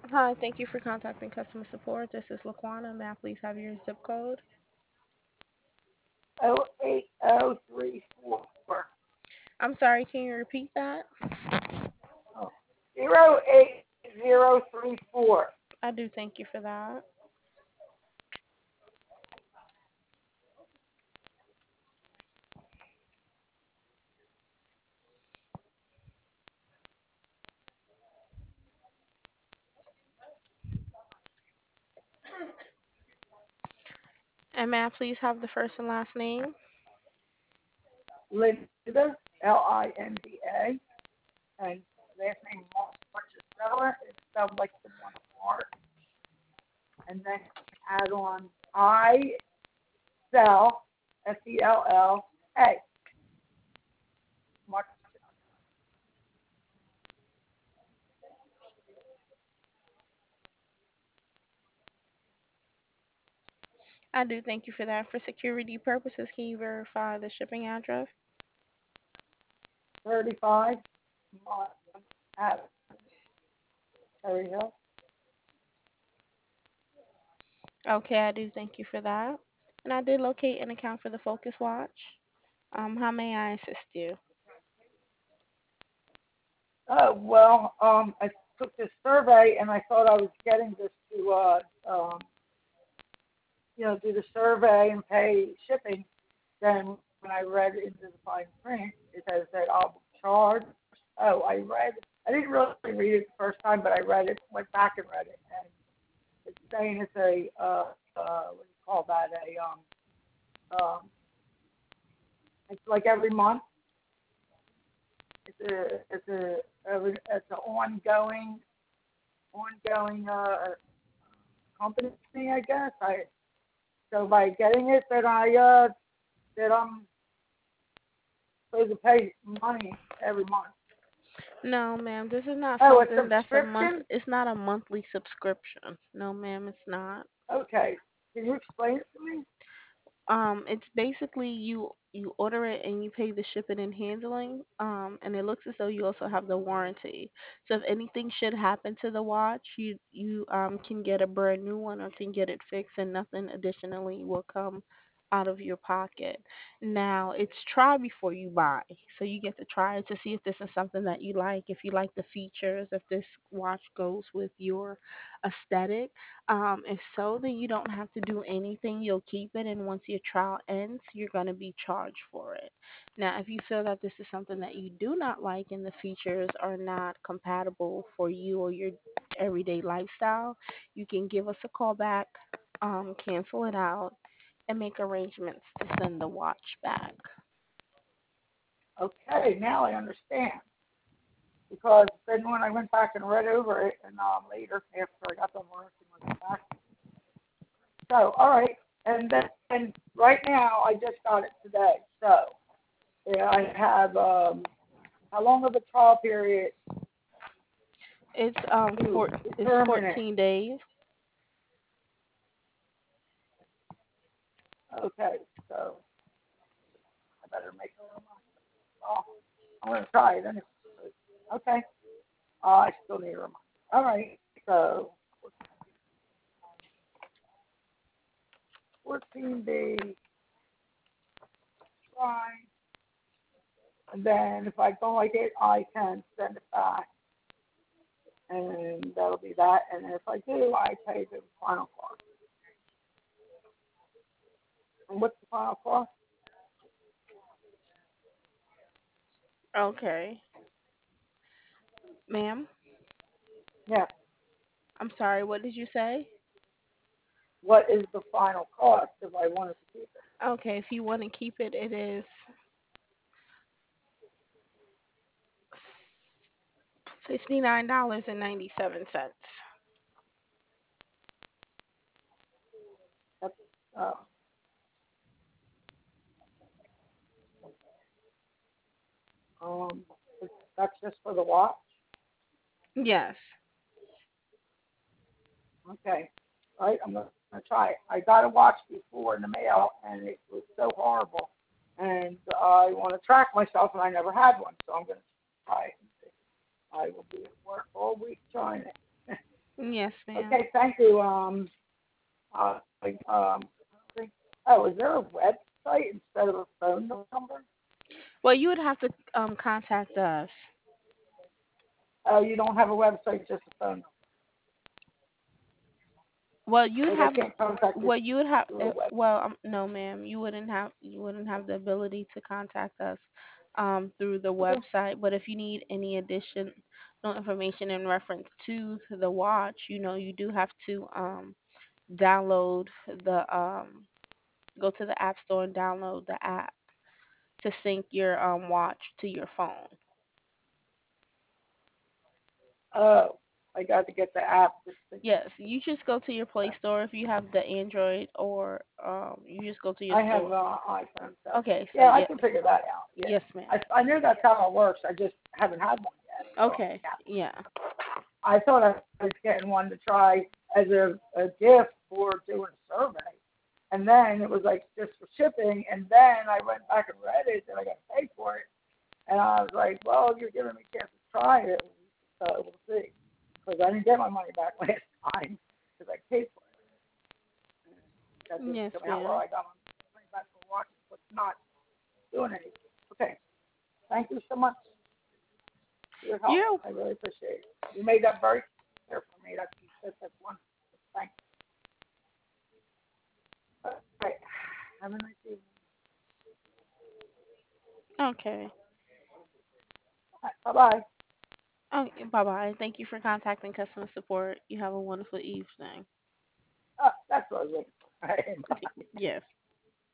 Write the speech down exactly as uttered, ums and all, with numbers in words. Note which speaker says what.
Speaker 1: Hi, thank you for contacting customer support. This is Laquana. May I please have your zip code?
Speaker 2: Oh eight oh three four.
Speaker 1: I'm sorry, can you repeat that?
Speaker 2: Oh, zero eight zero three four.
Speaker 1: I do thank you for that. And may I please have the first and last name?
Speaker 2: Linda, L I N D A, and last name Marchesella. It's spelled like the one March, and then add on I Sell, S E L L A. March.
Speaker 1: I do thank you for that. For security purposes, can you verify the shipping address?
Speaker 2: thirty-five Mont Ave, Cherry Hill.
Speaker 1: Okay, I do thank you for that. And I did locate an account for the Focus Watch. Um, how may I assist you?
Speaker 2: Oh, well, um, I took this survey and I thought I was getting this to, uh, um, you know, do the survey and pay shipping. Then when I read into the fine print, it says that I'll charge. Oh, I read, I didn't really read it the first time, but I read it, went back and read it, and it's saying it's a, uh, uh, what do you call that, a, um, um, it's like every month. It's a, it's a, it's an ongoing, ongoing, uh, company, I guess. I so by getting it, that I uh that I'm supposed to pay money every month.
Speaker 1: No, ma'am, this is not
Speaker 2: Oh, a
Speaker 1: something that's a month.
Speaker 2: subscription?
Speaker 1: It's not a monthly subscription. No, ma'am, it's not.
Speaker 2: Okay. Can you explain it to me?
Speaker 1: Um, it's basically you you order it and you pay the shipping and handling. Um, and it looks as though you also have the warranty. So if anything should happen to the watch, you you um can get a brand new one or can get it fixed, and nothing additionally will come out of your pocket. Now it's try before you buy, so you get to try it to see if this is something that you like. If you like the features, if this watch goes with your aesthetic. Um, if so, then you don't have to do anything. You'll keep it, and once your trial ends, you're going to be charged for it. Now, if you feel that this is something that you do not like and the features are not compatible for you or your everyday lifestyle, you can give us a call back, um, cancel it out, and make arrangements to send the watch back.
Speaker 2: Okay, now I understand. Because then when I went back and read over it, and um, later after I got done working, I went back. So all right, and then and right now I just got it today. So yeah, I have um, how long of a trial period
Speaker 1: It's um
Speaker 2: to
Speaker 1: for it's
Speaker 2: determine it?
Speaker 1: fourteen days.
Speaker 2: Okay, so I better make a little money. Oh, I'm gonna try it anyway. Okay. Uh, I still need a reminder. All right. So fourteen day try, and then if I don't like it, I can send it back, and that'll be that. And if I do, I pay the final cost. And what's the final cost?
Speaker 1: Okay, ma'am.
Speaker 2: Yeah.
Speaker 1: I'm sorry. What did you say?
Speaker 2: What is the final cost if I wanted to keep it?
Speaker 1: Okay, if you want to keep it, it is sixty nine dollars and ninety seven cents.
Speaker 2: That's uh, um, that's just for the watch.
Speaker 1: Yes.
Speaker 2: Okay. All right. I'm gonna try it. I got a watch before in the mail, and it was so horrible. And I want to track myself, and I never had one, so I'm going to try it. I will be at work all week trying it.
Speaker 1: Yes, ma'am.
Speaker 2: Okay, thank you. Um, uh, like, um, I don't think. Oh, is there a website instead of a phone number?
Speaker 1: Well, you would have to um contact us.
Speaker 2: Oh, you don't have a website, just a phone
Speaker 1: Well, you'd
Speaker 2: number. Like
Speaker 1: have.
Speaker 2: I can't contact you
Speaker 1: Well, you would have.
Speaker 2: through a
Speaker 1: Uh,
Speaker 2: web.
Speaker 1: well, um, no, ma'am. You wouldn't have. You wouldn't have the ability to contact us um through the
Speaker 2: Okay.
Speaker 1: website. But if you need any additional information in reference to the watch, you know, you do have to um download the um go to the app store and download the app to sync your um watch to your phone.
Speaker 2: Oh, I got to get the app. Just to,
Speaker 1: Yes, you just go to your Play
Speaker 2: okay.
Speaker 1: Store if you have the Android, or um you just go to your
Speaker 2: I have
Speaker 1: store.
Speaker 2: uh, iPhone, so
Speaker 1: Okay, so
Speaker 2: yeah, I
Speaker 1: yeah,
Speaker 2: can figure that out. Yeah,
Speaker 1: yes, ma'am.
Speaker 2: I I knew that's how it works. I just haven't had one yet. So
Speaker 1: Okay,
Speaker 2: yeah,
Speaker 1: yeah.
Speaker 2: I thought I was getting one to try as a, a gift for doing a survey, and then it was like just for shipping, and then I went back and read it, and I got to pay for it, and I was like, well, you're giving me a chance to try it, so we'll see, because I didn't get my money back last time because I paid for it. That didn't
Speaker 1: Yes,
Speaker 2: come out well.
Speaker 1: ma'am.
Speaker 2: I got my money back for watching, but not doing anything. Okay. Thank you so much for your help.
Speaker 1: You're
Speaker 2: I really appreciate it. You made that very clear for me. That's that's, that's wonderful. Thank you. All right. Have a nice evening.
Speaker 1: okay.
Speaker 2: Bye bye.
Speaker 1: Oh, bye bye. Thank you for contacting customer support. You have a wonderful evening.
Speaker 2: Uh, that's what I was waiting for. All right. Bye.
Speaker 1: Yes.